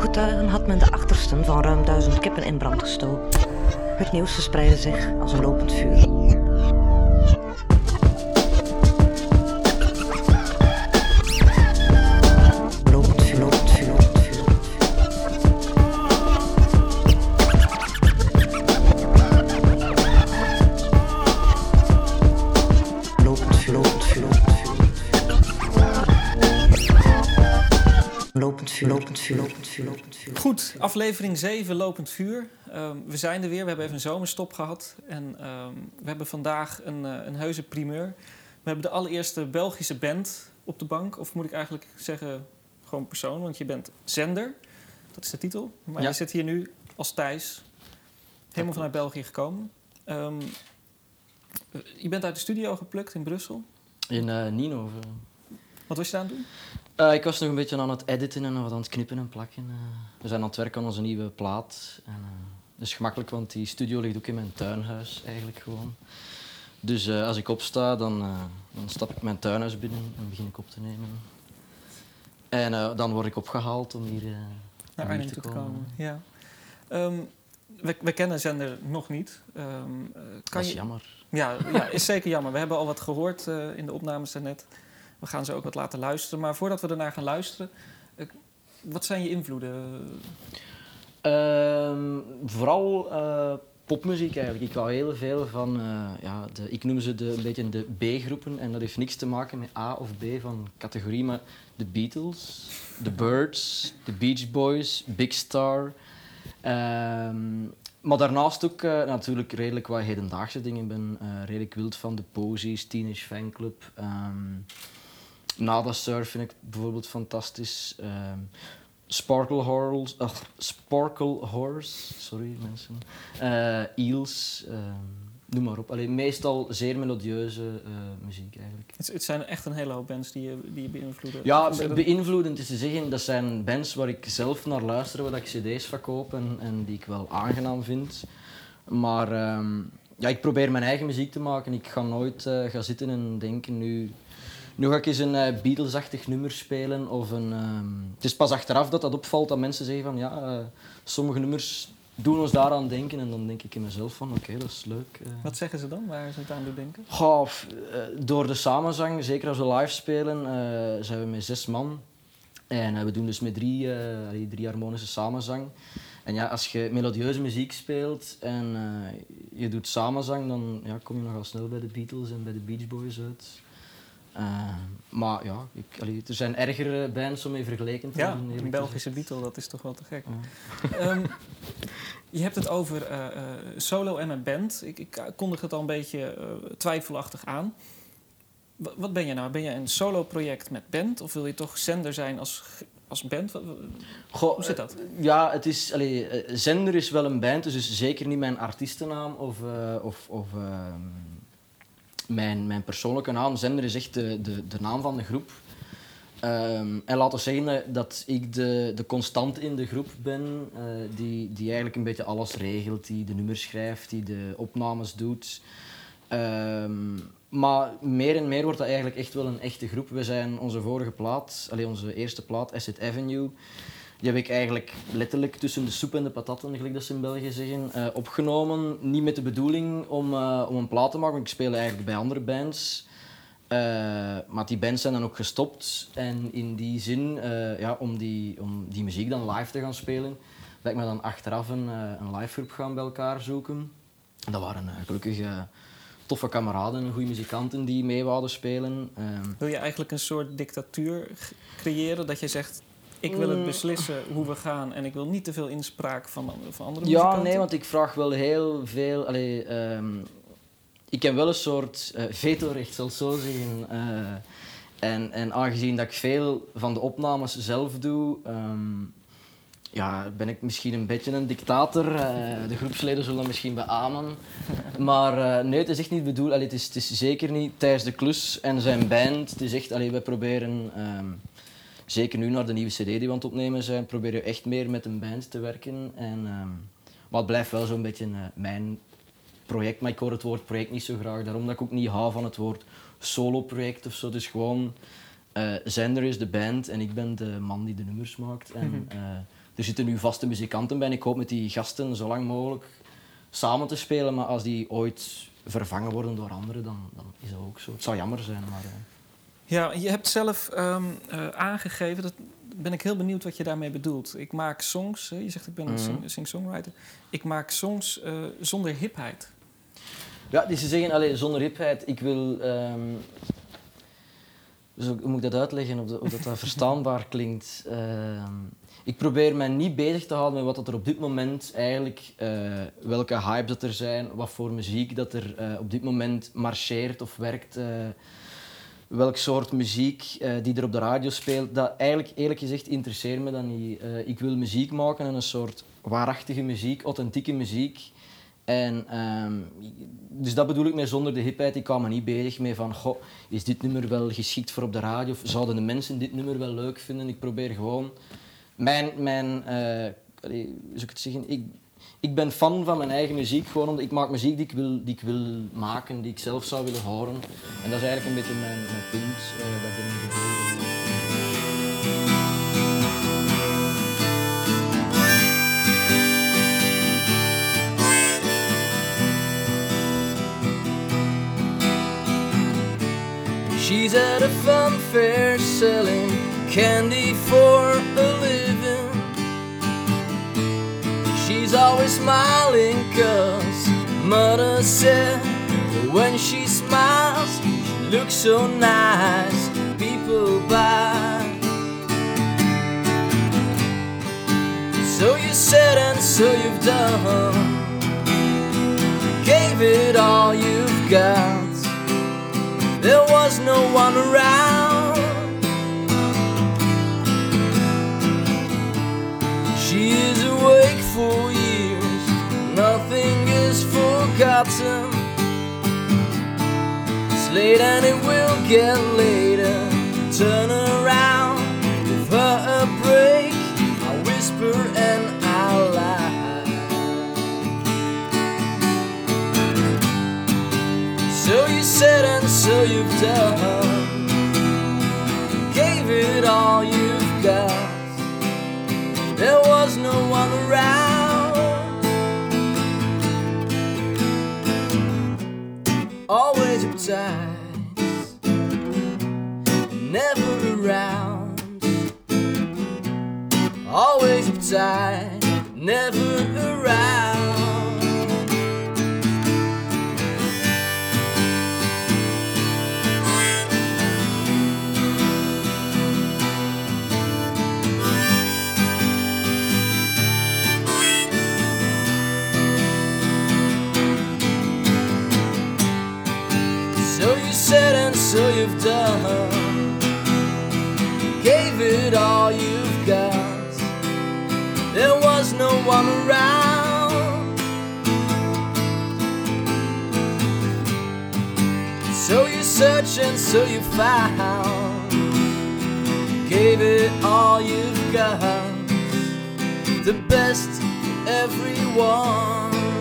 ooggetuigen had men de achtersten van ruim 1000 kippen in brand gestoken. Het nieuws verspreidde zich als een lopend vuur. Lopend vuur, lopend vuur, lopend vuur. Lopend vuur, lopend vuur, lopend vuur. Lopend vuur, lopend vuur, lopend vuur, lopend vuur. Goed, aflevering 7, Lopend Vuur. We zijn er weer, we hebben even een zomerstop gehad. En we hebben vandaag een heuse primeur. We hebben de allereerste Belgische band op de bank. Of moet ik eigenlijk zeggen, gewoon persoon. Want je bent zender, dat is de titel. Maar Ja. je zit hier nu als Thijs. Helemaal vanuit België gekomen. Je bent uit de studio geplukt in Brussel. In Ninove. Wat was je daar aan het doen? Ik was nog een beetje aan het editen en wat aan het knippen en plakken. We zijn aan het werken aan onze nieuwe plaat. Dat is gemakkelijk, want die studio ligt ook in mijn tuinhuis eigenlijk gewoon. Dus als ik opsta, dan stap ik mijn tuinhuis binnen en begin ik op te nemen. En dan word ik opgehaald om hier Naar Arnhem toe te komen. Ja. We kennen zender nog niet. Dat is jammer. Ja, is zeker jammer. We hebben al wat gehoord in de opnames daarnet. We gaan ze ook wat laten luisteren. Maar voordat we ernaar gaan luisteren, wat zijn je invloeden? Vooral popmuziek eigenlijk. Ik hou heel veel van, ik noem ze een beetje de B-groepen. En dat heeft niks te maken met A of B van categorie, maar de Beatles, de Byrds, de Beach Boys, Big Star. Maar daarnaast ook natuurlijk redelijk wat hedendaagse dingen. Ik ben redelijk wild van de Posies, Teenage Fanclub. Nada Surf vind ik bijvoorbeeld fantastisch. Sparkle Horse, sorry mensen. Eels, noem maar op. Allee, meestal zeer melodieuze muziek eigenlijk. Het zijn echt een hele hoop bands die je beïnvloeden. Ja, beïnvloedend is te zeggen, dat zijn bands waar ik zelf naar luister, waar ik cd's verkoop en die ik wel aangenaam vind. Maar ik probeer mijn eigen muziek te maken. Ik ga nooit gaan zitten en denken, nu ga ik eens een Beatles-achtig nummer spelen. Of het is pas achteraf dat opvalt dat mensen zeggen van sommige nummers doen ons daaraan denken. En dan denk ik in mezelf van oké, dat is leuk. Wat zeggen ze dan, waar ze het aan doen denken? Door de samenzang, zeker als we live spelen, zijn we met 6 man. En we doen dus met drie harmonische samenzang. En ja, als je melodieuze muziek speelt en je doet samenzang, dan kom je nogal snel bij de Beatles en bij de Beach Boys uit. Maar ja, er zijn ergere bands om mee vergeleken te worden. Ja, een Belgische Beatle, dat is toch wel te gek. Ja. Je hebt het over solo en een band. Ik kondig het al een beetje twijfelachtig aan. Wat ben je nou? Ben je een solo-project met band? Of wil je toch zender zijn als band? Hoe zit dat? Het is, zender is wel een band, dus zeker niet mijn artiestennaam of mijn persoonlijke naam. Zender is echt de naam van de groep. En laten we zeggen dat ik de constant in de groep ben, die eigenlijk een beetje alles regelt, die de nummers schrijft, die de opnames doet. Maar meer en meer wordt dat eigenlijk echt wel een echte groep. We zijn onze vorige plaat, onze eerste plaat, Acid Avenue, die heb ik eigenlijk letterlijk tussen de soep en de patatten, gelijk dat ze in België zeggen, opgenomen. Niet met de bedoeling om een plaat te maken, want ik speel eigenlijk bij andere bands. Maar die bands zijn dan ook gestopt. En in die zin, om die muziek dan live te gaan spelen, ben ik me dan achteraf een live groep gaan bij elkaar zoeken. En dat waren gelukkig toffe kameraden, goede muzikanten die mee wouden spelen. Wil je eigenlijk een soort dictatuur creëren? Dat je zegt, ik wil het beslissen hoe we gaan en ik wil niet te veel inspraak van andere muzikanten? Ja, nee, want ik vraag wel heel veel. Ik heb wel een soort vetorecht, zal ik zo zeggen. En aangezien dat ik veel van de opnames zelf doe, ben ik misschien een beetje een dictator. De groepsleden zullen dat misschien beamen. Maar nee, het is echt niet bedoeld. Het is zeker niet Thijs de Klus en zijn band. Het is echt, we proberen, zeker nu naar de nieuwe cd die we aan het opnemen zijn, proberen we echt meer met een band te werken. Maar het blijft wel zo'n beetje mijn project, maar ik hoor het woord project niet zo graag. Daarom dat ik ook niet hou van het woord solo-project of zo. Het is gewoon, Zender is de band en ik ben de man die de nummers maakt. En er zitten nu vaste muzikanten bij en ik hoop met die gasten zo lang mogelijk samen te spelen. Maar als die ooit vervangen worden door anderen, dan is dat ook zo. Het zou jammer zijn, maar... Ja, je hebt zelf aangegeven, dat ben ik heel benieuwd wat je daarmee bedoelt. Ik maak songs, je zegt ik ben een sing-songwriter. Ik maak songs zonder hipheid. Ja, die ze zeggen, zonder hipheid, ik wil... Dus hoe moet ik dat uitleggen, of dat verstaanbaar klinkt? Ik probeer mij niet bezig te houden met wat er op dit moment eigenlijk... welke hypes dat er zijn, wat voor muziek dat er op dit moment marcheert of werkt... welk soort muziek die er op de radio speelt, dat eigenlijk eerlijk gezegd interesseert me dat niet. Ik wil muziek maken en een soort waarachtige muziek, authentieke muziek. En, dus dat bedoel ik met zonder de hipheid. Ik hou me niet bezig mee van, goh, is dit nummer wel geschikt voor op de radio? Of zouden de mensen dit nummer wel leuk vinden? Ik probeer gewoon hoe zou ik het zeggen? Ik ben fan van mijn eigen muziek, gewoon omdat ik maak muziek die ik wil maken, die ik zelf zou willen horen. En dat is eigenlijk een beetje mijn punt dat ik erin bedoel. She's at a fun fair selling candy for a living. She's always smiling 'cause mother said when she smiles, she looks so nice, people buy. So you said and so you've done, gave it all you've got. There was no one around. She is awake for years, nothing is forgotten. It's late and it will get later. Turn around, give her a break. I whisper and I lie. So you said and so you've done, gave it all you've got. There was no one around. Always uptight, never around. Always uptight, never around. Said and so you've done, gave it all you've got. There was no one around. So you searched and so you found, gave it all you've got. The best for everyone.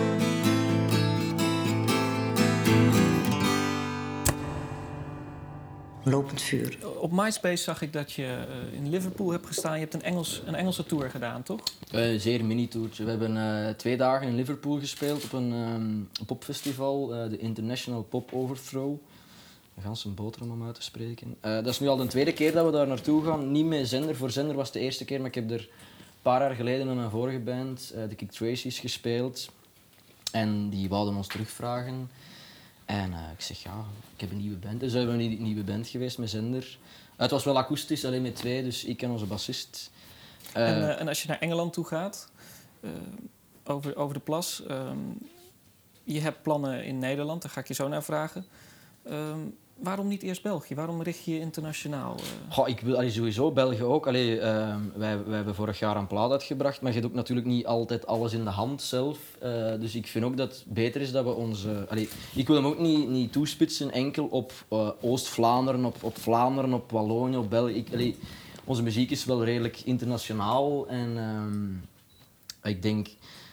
Lopend vuur. Op MySpace zag ik dat je in Liverpool hebt gestaan. Je hebt een Engelse tour gedaan, toch? Zeer mini-toertje. We hebben 2 dagen in Liverpool gespeeld op een popfestival, de International Pop Overthrow. Een ganse boterham om uit te spreken. Dat is nu al de 2e keer dat we daar naartoe gaan. Niet met Zender. Voor Zender was het de 1e keer, maar ik heb er een paar jaar geleden met mijn vorige band, de Kick Tracy's, gespeeld. En die wouden ons terugvragen. En ik zeg, ja, ik heb een nieuwe band. Dus we hebben een nieuwe band geweest met Zender. Het was wel akoestisch, alleen met 2, dus ik en onze bassist. En als je naar Engeland toe gaat, over de plas, je hebt plannen in Nederland, daar ga ik je zo naar vragen. Waarom niet eerst België? Waarom richt je je internationaal? Goh, ik wil sowieso België ook. Wij hebben vorig jaar een plaat uitgebracht, maar je hebt ook natuurlijk niet altijd alles in de hand zelf. Dus ik vind ook dat het beter is dat we onze... ik wil hem ook niet toespitsen enkel op Oost-Vlaanderen, op Vlaanderen, op Wallonië, op België. Onze muziek is wel redelijk internationaal en ik denk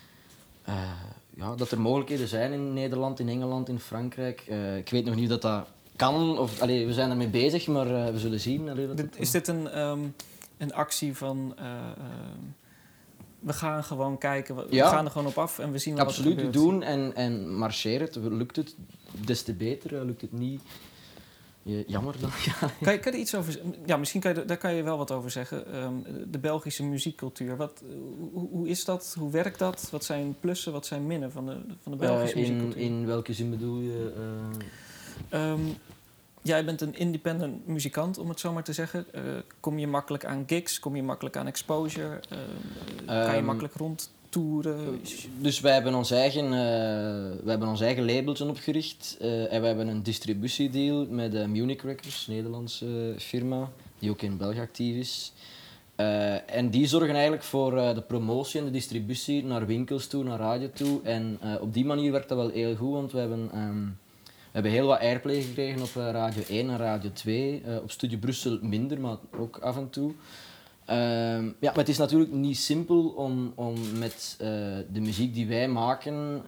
dat er mogelijkheden zijn in Nederland, in Engeland, in Frankrijk. Ik weet nog niet of dat kan, we zijn ermee bezig, maar we zullen zien. Is dit een actie van we gaan gewoon kijken, we Ja. gaan er gewoon op af en we zien wel Absoluut, wat er gebeurt. doen en marcheren. Lukt het, des te beter. Lukt het niet, jammer dan. Ja. Kan je er iets over zeggen? Ja, misschien daar kan je wel wat over zeggen. De Belgische muziekcultuur. Hoe is dat? Hoe werkt dat? Wat zijn plussen, wat zijn minnen van de Belgische muziekcultuur? In welke zin bedoel je? Jij bent een independent muzikant, om het zo maar te zeggen. Kom je makkelijk aan gigs? Kom je makkelijk aan exposure? Kan je makkelijk rondtoeren? Dus wij hebben ons eigen labeltje opgericht. En wij hebben een distributiedeal met Munich Records, een Nederlandse firma, die ook in België actief is. En die zorgen eigenlijk voor de promotie en de distributie naar winkels toe, naar radio toe. En op die manier werkt dat wel heel goed, want we hebben heel wat airplay gekregen op Radio 1 en Radio 2. Op Studio Brussel minder, maar ook af en toe. Ja, maar het is natuurlijk niet simpel om met de muziek die wij maken,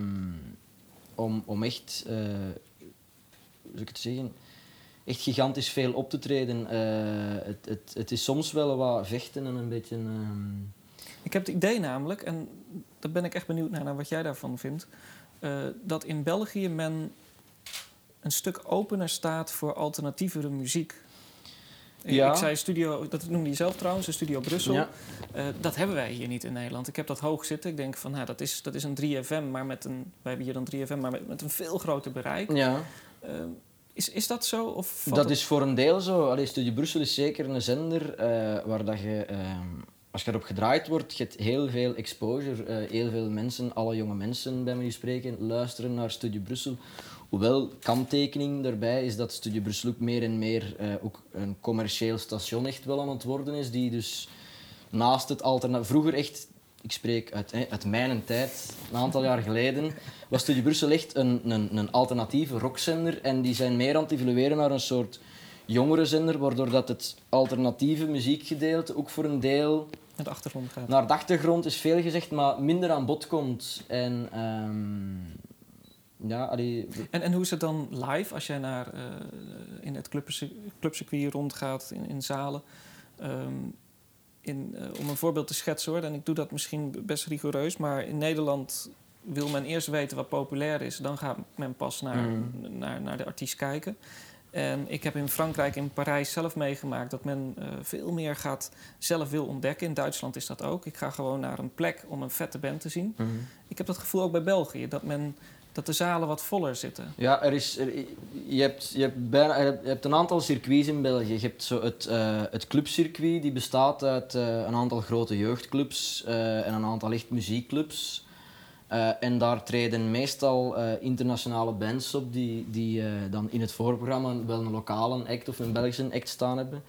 om echt, hoe zou ik het zeggen, echt gigantisch veel op te treden. Het is soms wel wat vechten en een beetje... Ik heb het idee namelijk, en daar ben ik echt benieuwd naar wat jij daarvan vindt, dat in België men een stuk opener staat voor alternatievere muziek. Ja. Ik zei studio, dat noemde je zelf trouwens, een Studio Brussel. Ja. Dat hebben wij hier niet in Nederland. Ik heb dat hoog zitten. Ik denk van, nou, dat is een 3FM, maar wij hebben hier dan 3FM, maar met een veel groter bereik. Ja. Is dat zo? Of valt Dat het- is voor een deel zo. Allee, Studio Brussel is zeker een zender waar dat je, als je erop gedraaid wordt, je hebt heel veel exposure. Heel veel mensen, alle jonge mensen bij mij spreken, luisteren naar Studio Brussel. Hoewel, kanttekening daarbij is dat Studio Brussel ook meer en meer ook een commercieel station echt wel aan het worden is, die dus naast het alternatief... Vroeger echt, ik spreek uit mijn tijd, een aantal jaar geleden, was Studio Brussel echt een alternatieve rockzender en die zijn meer aan het evolueren naar een soort jongerenzender, waardoor dat het alternatieve muziekgedeelte ook voor een deel naar de achtergrond gaat? naar de achtergrond is veel gezegd, maar minder aan bod komt. En ja, allee, En hoe is het dan live als jij in het clubcircuit rondgaat, in zalen? Om een voorbeeld te schetsen hoor, en ik doe dat misschien best rigoureus, maar in Nederland wil men eerst weten wat populair is, dan gaat men pas naar de artiest kijken. En ik heb in Frankrijk, in Parijs zelf meegemaakt dat men veel meer zelf wil ontdekken. In Duitsland is dat ook. Ik ga gewoon naar een plek om een vette band te zien. Ik heb dat gevoel ook bij België, dat de zalen wat voller zitten. ja, je hebt een aantal circuits in België. Je hebt zo het clubcircuit, die bestaat uit een aantal grote jeugdclubs en een aantal echt muziekclubs. En daar treden meestal internationale bands op die dan in het voorprogramma wel een lokale act of een Belgische act staan hebben.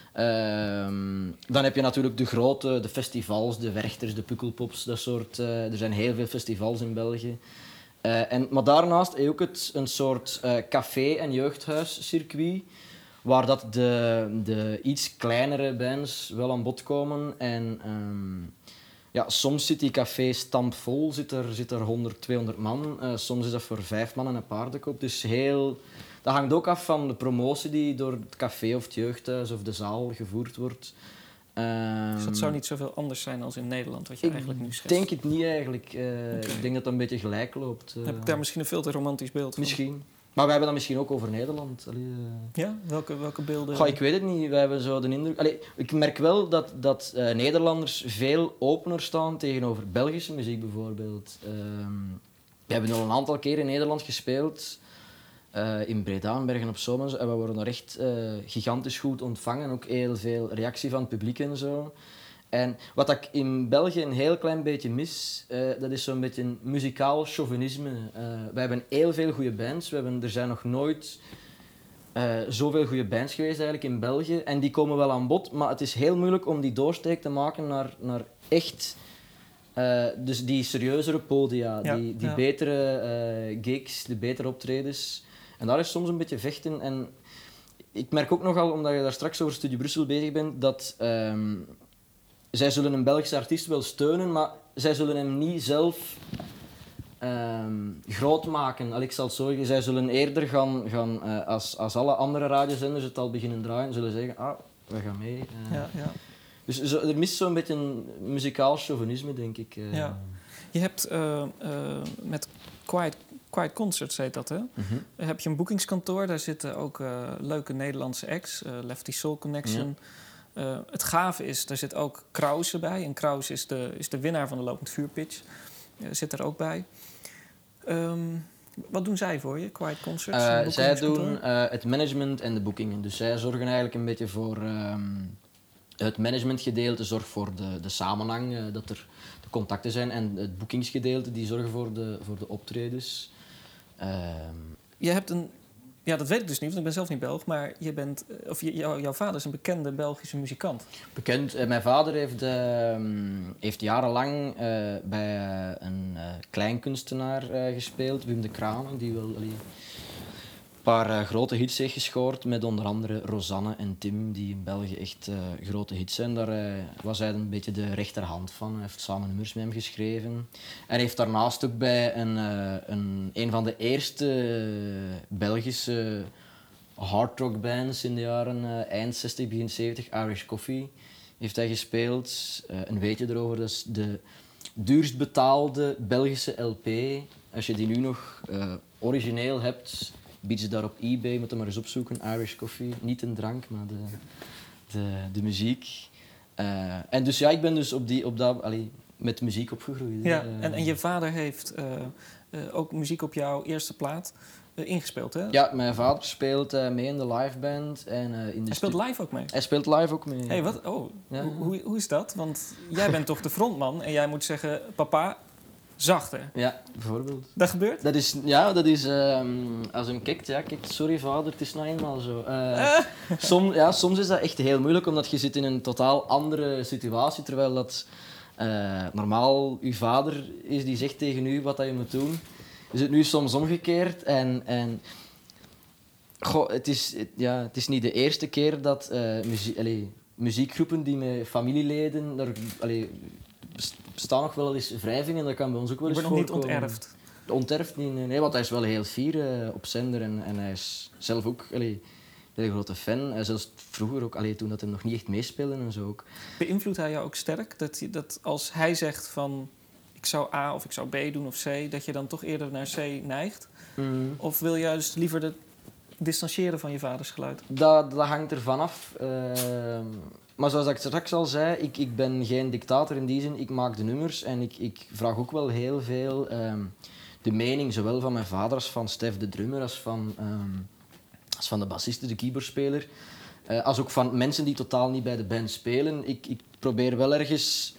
Dan heb je natuurlijk de festivals, de Werchters, de Pukkelpops, dat soort. Er zijn heel veel festivals in België. Maar daarnaast heb je ook een soort café- en jeugdhuiscircuit, waar dat de iets kleinere bands wel aan bod komen. En ja, soms zit die café stampvol, zit er 100, 200 man. Soms is dat voor 5 man en een paardenkoop. Dus dat hangt ook af van de promotie die door het café of het jeugdhuis of de zaal gevoerd wordt. Dus dat zou niet zoveel anders zijn als in Nederland, wat je eigenlijk nu Ik schetst. denk het niet eigenlijk. Ik denk dat dat een beetje gelijk loopt. Heb ik daar misschien een veel te romantisch beeld van? Misschien. Maar wij hebben dat misschien ook over Nederland. Ja? Welke beelden? Goh, ik weet het niet. Wij hebben zo de indruk... ik merk wel dat Nederlanders veel opener staan tegenover Belgische muziek bijvoorbeeld. We hebben al een aantal keer in Nederland gespeeld. In Breda, in Bergen op Zoom en zo. En we worden daar echt gigantisch goed ontvangen. Ook heel veel reactie van het publiek en zo. En wat ik in België een heel klein beetje mis, dat is zo'n beetje een muzikaal chauvinisme. We hebben heel veel goede bands. Er zijn nog nooit zoveel goede bands geweest eigenlijk in België. En die komen wel aan bod, maar het is heel moeilijk om die doorsteek te maken naar echt... dus die serieuzere podia, die betere gigs, de betere optredens. En daar is soms een beetje vechten. En ik merk ook nogal, omdat je daar straks over Studio Brussel bezig bent, dat zij zullen een Belgische artiest wel steunen, maar zij zullen hem niet zelf groot maken. Ik zal het zo zeggen, zij zullen eerder gaan als alle andere radiozenders het al beginnen draaien, zullen zeggen, we gaan mee. Ja. Dus er mist zo'n beetje een muzikaal chauvinisme, denk ik. Ja. Je hebt met Quiet Concerts, heet dat, hè? Heb je een boekingskantoor. Daar zitten ook leuke Nederlandse acts. Lefty Soul Connection. Het gave is, daar zit ook Krause bij. En Krause is de winnaar van de Lopend Vuurpitch. Zit er ook bij. Wat doen zij voor je, Quiet Concerts? Zij doen het management en de boekingen. Dus zij zorgen eigenlijk een beetje voor... het managementgedeelte zorgt voor de samenhang, dat er de contacten zijn. En het boekingsgedeelte die zorgen voor de optredens. Je hebt een... Ja, dat weet ik dus niet, want ik ben zelf niet Belg. Maar jouw vader is een bekende Belgische muzikant. Bekend. Mijn vader heeft jarenlang bij een kleinkunstenaar gespeeld, Wim de Kranen, die wel een paar grote hits heeft gescoord, met onder andere Rosanne en Tim, die in België echt grote hits zijn. Daar was hij een beetje de rechterhand van. Hij heeft samen nummers met hem geschreven. Hij heeft daarnaast ook bij een van de eerste Belgische hardrockbands in de jaren eind 60, begin 70, Irish Coffee, heeft hij gespeeld. Een weetje erover, dat is de duurst betaalde Belgische LP. Als je die nu nog origineel hebt, bied ze daar op eBay, moet je maar eens opzoeken. Irish Coffee, niet een drank, maar de muziek. En dus ja, ik ben dus met muziek opgegroeid. Ja, en je vader heeft ook muziek op jouw eerste plaat ingespeeld, hè? Ja, mijn vader speelt mee in de liveband. Hij speelt live ook mee? Hij speelt live ook mee. Hey, wat? Oh, ja. Hoe is dat? Want jij bent toch de frontman en jij moet zeggen, papa, zachter. Ja, bijvoorbeeld. Dat gebeurt? Dat is als hem kijkt, sorry vader, het is nou eenmaal zo. Soms is dat echt heel moeilijk, omdat je zit in een totaal andere situatie, terwijl dat normaal uw vader is die zegt tegen u wat dat je moet doen. Is het nu soms omgekeerd en het is niet de eerste keer dat muziekgroepen die met familieleden, bestaan nog wel eens wrijvingen, dat kan bij ons ook wel eens voorkomen. Je wordt nog niet onterfd? Onterfd niet, nee, want hij is wel heel fier op zender en hij is zelf ook een heel grote fan. Hij zelfs vroeger ook, toen dat hij nog niet echt meespeelde en zo ook. Beïnvloedt hij jou ook sterk? Dat als hij zegt van ik zou A of ik zou B doen of C, dat je dan toch eerder naar C neigt? Of wil je juist liever distancieren van je vaders geluid? Dat hangt ervan af. Maar zoals ik straks al zei, ik ben geen dictator in die zin. Ik maak de nummers en ik vraag ook wel heel veel de mening, zowel van mijn vader als van Stef de drummer, als van de bassiste, de keyboardspeler. Als ook van mensen die totaal niet bij de band spelen. Ik probeer wel ergens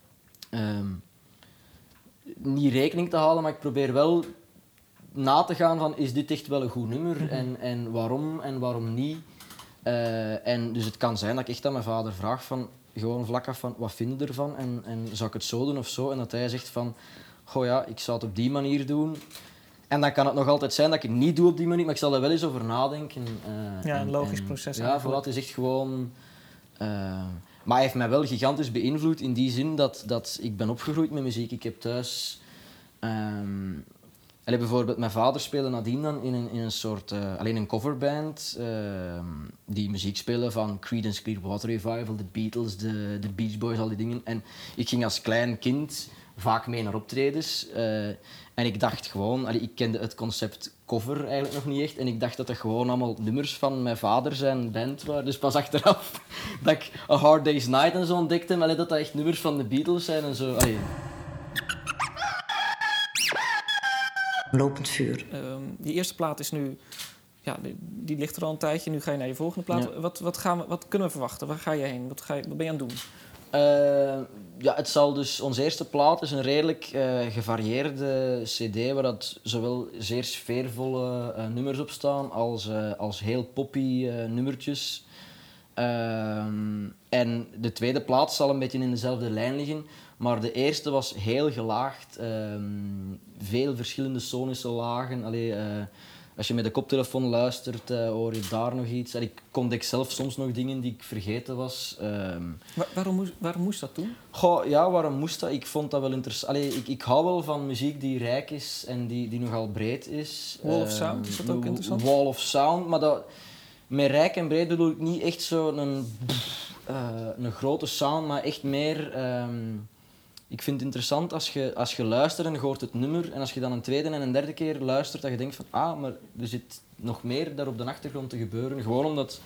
niet rekening te houden, maar ik probeer wel na te gaan van is dit echt wel een goed nummer en waarom niet. En dus het kan zijn dat ik echt aan mijn vader vraag van gewoon vlak af van wat vind je ervan en zou ik het zo doen of zo, en dat hij zegt van goh ja, ik zou het op die manier doen. En dan kan het nog altijd zijn dat ik het niet doe op die manier, maar ik zal er wel eens over nadenken. Een logisch proces. Ja, voilà, het is echt gewoon... maar hij heeft mij wel gigantisch beïnvloed in die zin dat ik ben opgegroeid met muziek. Ik heb thuis... bijvoorbeeld, mijn vader speelde nadien dan in een soort... een coverband die muziek speelde van Creedence Clearwater Revival, de Beatles, de Beach Boys, al die dingen. En ik ging als klein kind vaak mee naar optredens. En ik dacht gewoon... ik kende het concept cover eigenlijk nog niet echt. En ik dacht dat het gewoon allemaal nummers van mijn vader zijn band waren. Dus pas achteraf dat ik A Hard Day's Night en zo ontdekte. Maar dat echt nummers van de Beatles zijn en zo. Lopend vuur. Die eerste plaat is nu... Ja, die ligt er al een tijdje. Nu ga je naar je volgende plaat. Ja. Wat kunnen we verwachten? Waar ga je heen? Wat ben je aan het doen? Het zal dus... Onze eerste plaat is een redelijk gevarieerde cd waar dat zowel zeer sfeervolle nummers op staan als heel poppy nummertjes. En de tweede plaat zal een beetje in dezelfde lijn liggen. Maar de eerste was heel gelaagd. Veel verschillende sonische lagen. Als je met de koptelefoon luistert, hoor je daar nog iets. Ik ontdek zelf soms nog dingen die ik vergeten was. Waarom moest dat toen? Waarom moest dat? Ik vond dat wel interessant. Ik hou wel van muziek die rijk is en die nogal breed is. Wall of Sound, is dat ook interessant? Wall of Sound, maar Met rijk en breed bedoel ik niet echt zo'n een grote sound, maar echt meer... ik vind het interessant als je luistert en je hoort het nummer en als je dan een tweede en een derde keer luistert, dat je denkt van, maar er zit nog meer daar op de achtergrond te gebeuren. Gewoon omdat...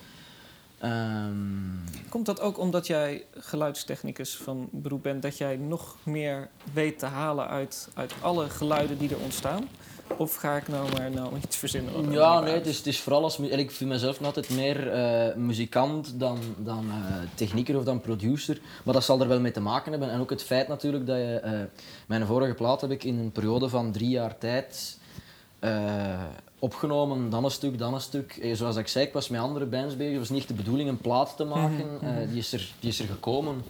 Komt dat ook omdat jij geluidstechnicus van beroep bent, dat jij nog meer weet te halen uit alle geluiden die er ontstaan? Of ga ik nou iets verzinnen? Het is vooral als... Ik vind mezelf nog altijd meer muzikant dan technieker of dan producer. Maar dat zal er wel mee te maken hebben. En ook het feit natuurlijk dat je... mijn vorige plaat heb ik in een periode van 3 jaar tijd opgenomen. Dan een stuk. Zoals ik zei, ik was met andere bands bezig. Het was niet de bedoeling een plaat te maken. Die is er gekomen.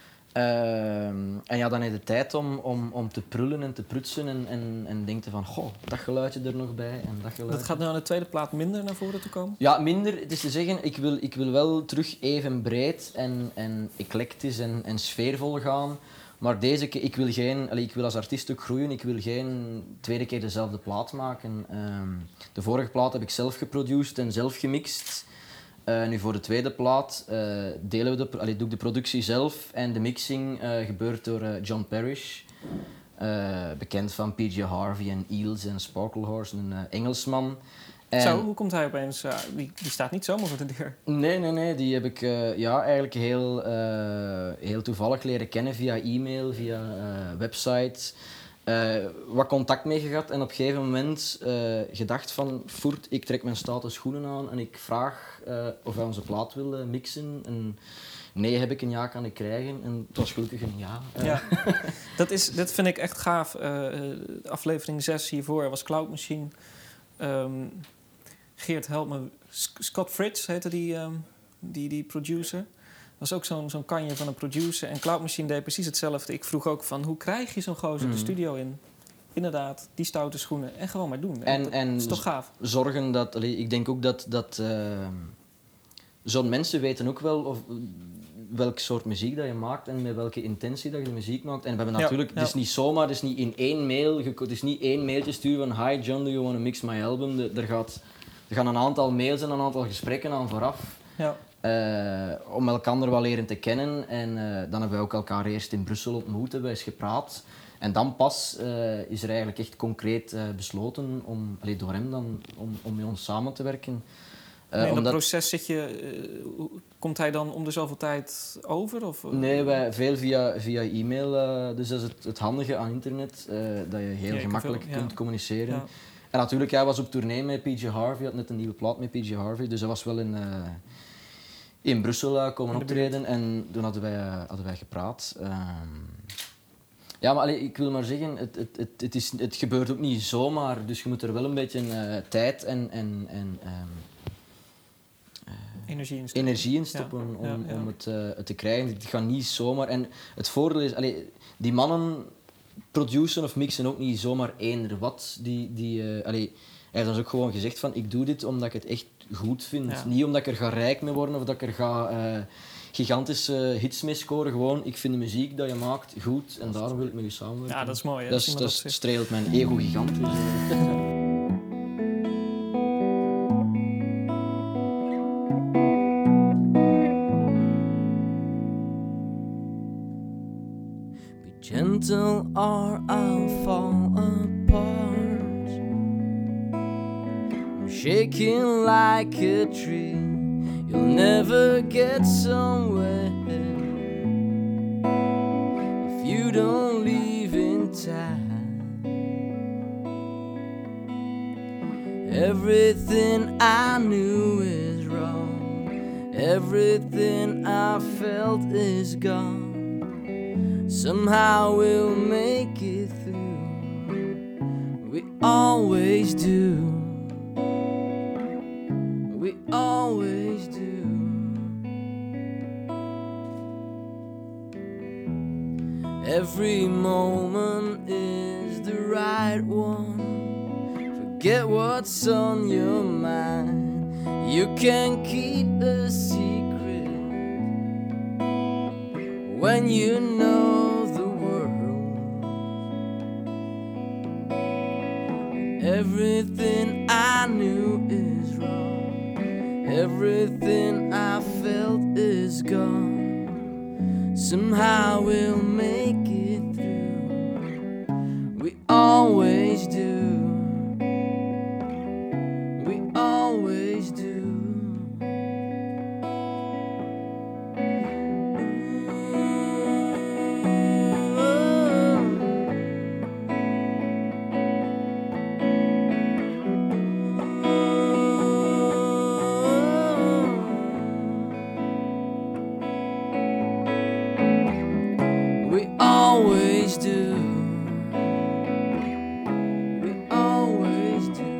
En ja, dan heb je de tijd om te prullen en te prutsen en denken van, goh, dat geluidje er nog bij en dat geluidje. Dat gaat nu aan de tweede plaat minder naar voren te komen? Ja, minder. Het is te zeggen, ik wil wel terug even breed en eclectisch en sfeervol gaan. Maar deze keer, ik wil als artiest ook groeien. Ik wil geen tweede keer dezelfde plaat maken. De vorige plaat heb ik zelf geproduceerd en zelf gemixt. Nu voor de tweede plaat doe ik de productie zelf en de mixing gebeurt door John Parrish. Bekend van PJ Harvey en Eels en Sparkle Horse, een Engelsman. Zo, hoe komt hij opeens? Die staat niet zomaar voor de deur. Nee. Die heb ik eigenlijk heel toevallig leren kennen via e-mail, via websites. Wat contact mee gehad en op een gegeven moment gedacht van... Voert, ik trek mijn stoute schoenen aan en ik vraag of hij onze plaat wil mixen. En nee heb ik, een ja kan ik krijgen. En het was gelukkig een ja. Ja. Dat vind ik echt gaaf. Aflevering 6 hiervoor was Cloud Machine. Geert, help me. Scott Fritz heette die producer. Dat was ook zo'n kanje van een producer. En Cloud Machine deed precies hetzelfde. Ik vroeg ook van, hoe krijg je zo'n gozer de studio in? Inderdaad, die stoute schoenen. En gewoon maar doen. En dat is toch gaaf? Zorgen dat... Ik denk ook dat zo'n mensen weten ook wel welk soort muziek dat je maakt en met welke intentie dat je de muziek maakt. En we hebben natuurlijk... Het is niet zomaar, het is niet in één mail... Het is niet één mailtje sturen van... Hi John, do you want to mix my album? Er gaan een aantal mails en een aantal gesprekken aan vooraf. Ja. Om elkaar wel leren te kennen. En dan hebben we ook elkaar eerst in Brussel ontmoet, hebben we eens gepraat. En dan pas is er eigenlijk echt concreet besloten door hem dan, om met ons samen te werken. In dat proces komt hij dan om de zoveel tijd over? Of? Nee, wij veel via e-mail. Dus dat is het handige aan internet, dat je heel gemakkelijk kunt communiceren. Ja. En natuurlijk, hij was op tournee met PJ Harvey, had net een nieuwe plaat met PJ Harvey, dus hij was wel in Brussel komen optreden en toen hadden wij gepraat. Ja, maar ik wil maar zeggen, het gebeurt ook niet zomaar, dus je moet er wel een beetje tijd en energie in stoppen om het te krijgen. Het gaat niet zomaar. En het voordeel is, die mannen produceren of mixen ook niet zomaar eender wat. Hij heeft ons ook gewoon gezegd van, ik doe dit omdat ik het echt goed vind. Ja. Niet omdat ik er ga rijk mee worden of dat ik er ga gigantische hits mee scoren. Gewoon, ik vind de muziek dat je maakt goed en daarom wil ik met je samenwerken. Ja, dat is mooi. Hè? Dat streelt mijn ego gigantisch. Gentle or I'll fall apart. I'm shaking like a tree. You'll never get somewhere if you don't leave in time. Everything I knew is wrong. Everything I felt is gone. Somehow we'll make it through. We always do. We always do. Every moment is the right one. Forget what's on your mind. You can keep a secret when you know the world. Everything I knew is wrong. Everything I felt is gone. Somehow we'll make it through. We always do. We always do. We always do. We always do.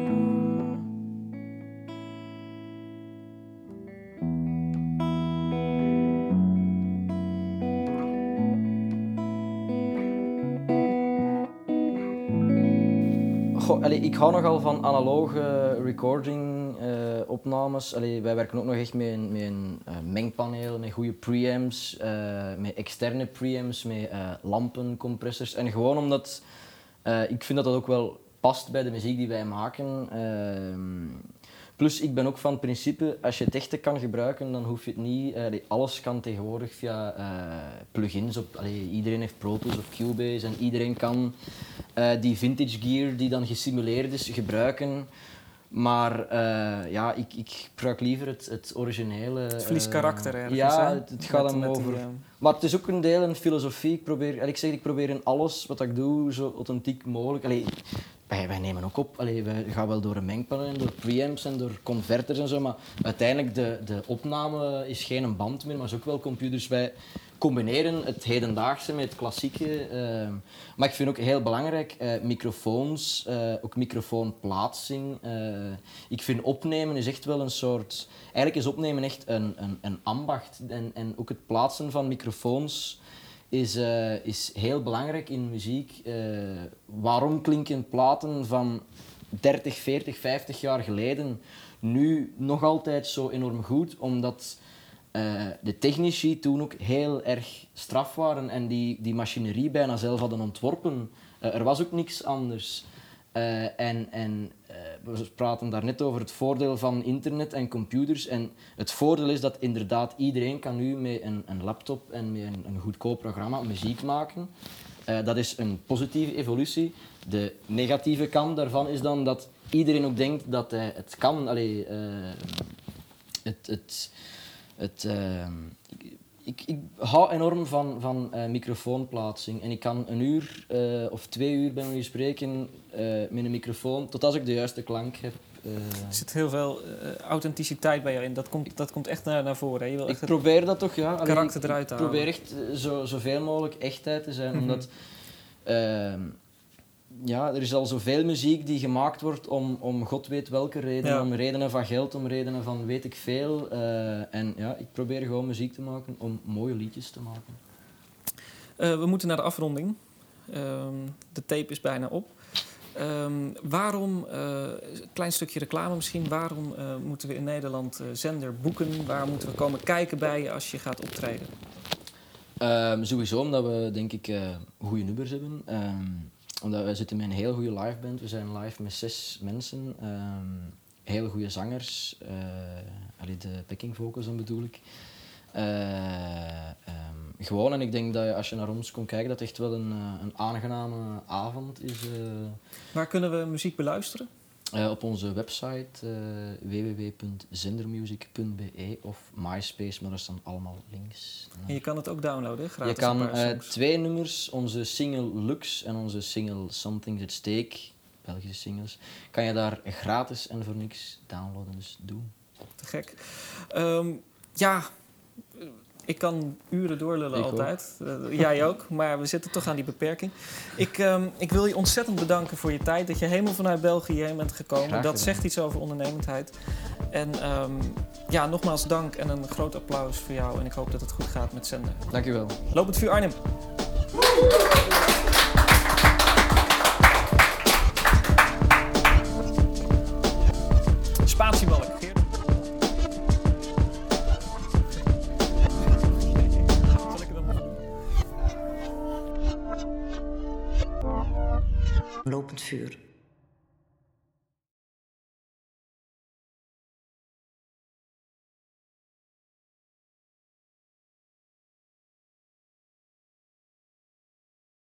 Goh, ik hou nogal van analoge recording opnames. Wij werken ook nog echt met een mengpaneel, met goede preamps, met externe preamps, met lampen, compressors. En gewoon omdat ik vind dat dat ook wel past bij de muziek die wij maken. Plus, ik ben ook van het principe, als je het echte kan gebruiken, dan hoef je het niet... alles kan tegenwoordig via plugins. Iedereen heeft Pro Tools of Cubase en iedereen kan die vintage gear die dan gesimuleerd is gebruiken. Maar ik gebruik liever het originele. Het verliest karakter ergens. Ja, hè? het gaat dan over... Maar het is ook een deel een filosofie. Ik probeer in alles wat ik doe zo authentiek mogelijk... Wij nemen ook op, wij gaan wel door een mengpaneel, door preamps en door converters en zo, maar uiteindelijk de opname is geen band meer, maar is ook wel computers. Wij combineren het hedendaagse met het klassieke. Maar ik vind ook heel belangrijk microfoons, ook microfoonplaatsing. Ik vind opnemen is echt wel een soort... Eigenlijk is opnemen echt een ambacht en ook het plaatsen van microfoons is heel belangrijk in muziek. Waarom klinken platen van 30, 40, 50 jaar geleden nu nog altijd zo enorm goed? Omdat de technici toen ook heel erg straf waren en die machinerie bijna zelf hadden ontworpen. Er was ook niks anders. We praten daar net over het voordeel van internet en computers. En het voordeel is dat inderdaad iedereen kan nu met een laptop en met een goedkoop programma muziek maken. Dat is een positieve evolutie. De negatieve kant daarvan is dan dat iedereen ook denkt dat hij het kan. Ik hou enorm van microfoonplaatsing en ik kan 1 uur of 2 uur bij wijze van spreken met een microfoon tot als ik de juiste klank heb. Er zit heel veel authenticiteit bij jou in. Dat komt echt naar voren. Hè? Je wil echt probeer dat toch, ja. Karakter eruit te halen. Ik probeer echt zoveel mogelijk echtheid te zijn, omdat er is al zoveel muziek die gemaakt wordt om god weet welke redenen, Ja. om redenen van geld, om redenen van weet ik veel. Ik probeer gewoon muziek te maken om mooie liedjes te maken. We moeten naar de afronding. De tape is bijna op. Waarom, een klein stukje reclame misschien, waarom moeten we in Nederland Zender boeken? Waar moeten we komen kijken bij je als je gaat optreden? Sowieso omdat we, denk ik, goede nummers hebben. Omdat we zitten met een heel goede liveband. We zijn live met 6 mensen. Heel goede zangers. De backing vocals dan bedoel ik. Gewoon, en ik denk dat als je naar ons komt kijken, dat het echt wel een aangename avond is. Waar kunnen we muziek beluisteren? Op onze website www.zendermusic.be of MySpace, maar dat staan allemaal links. En je kan het ook downloaden, gratis. Je kan een paar songs. 2 nummers, onze single Lux en onze single Something's at Stake, Belgische singles, kan je daar gratis en voor niks downloaden, dus doe. Te gek. Ik kan uren doorlullen Ik altijd. Jij ook, maar we zitten toch aan die beperking. Ik wil je ontzettend bedanken voor je tijd. Dat je helemaal vanuit België heen bent gekomen. Graag Dat gedaan. zegt iets over ondernemendheid. En nogmaals dank en een groot applaus voor jou. En ik hoop dat het goed gaat met Zender. Dankjewel. Lopend Vuur Arnhem. Spatiebalk. Geert. Zal ik het dan nog doen? Lopend vuur.